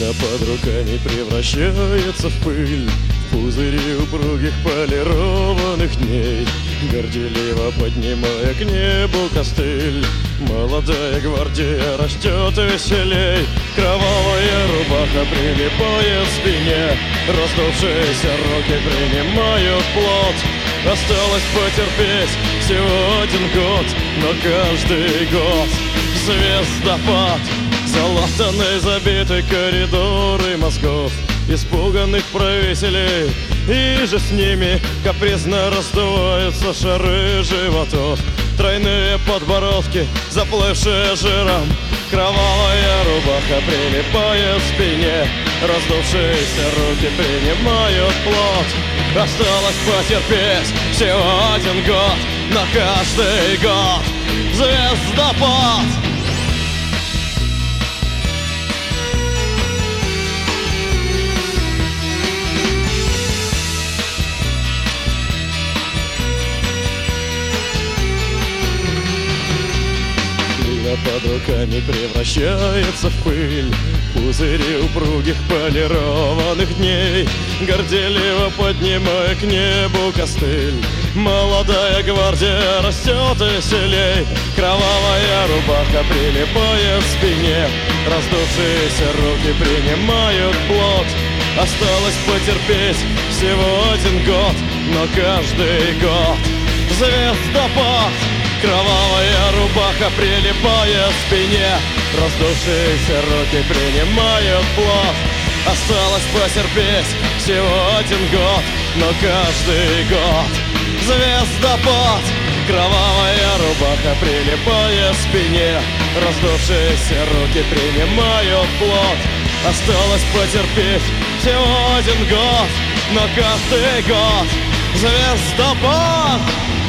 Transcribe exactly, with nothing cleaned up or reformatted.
Глина под руками превращается в пыль, в пузыри упругих полированных дней, горделиво поднимая к небу костыль. Молодая гвардия растет веселей, кровавая рубаха прилипает к спине, раздувшиеся руки принимают плод. Осталось потерпеть всего один год, но каждый год звездопад. Залатанные, забиты коридоры мозгов испуганных правителей, и же с ними капризно раздуваются шары животов. Тройные подбородки, заплывшие жиром, кровавая рубаха прилипает к спине, раздувшиеся руки принимают плод. Осталось потерпеть всего один год, но каждый год звездопад. Под руками превращается в пыль, пузыри упругих полированных дней, горделиво поднимая к небу костыль. Молодая гвардия растет веселей, кровавая рубаха прилипает к спине, раздувшиеся руки принимают плод. Осталось потерпеть всего один год, но каждый год звездопад. Кровавая рубаха прилипает к спине, раздувшиеся руки принимают плод. Осталось потерпеть всего один год, но каждый год звездопад. Кровавая рубаха прилипает к спине, раздувшиеся руки принимают плод. Осталось потерпеть всего один год, но каждый год звездопад.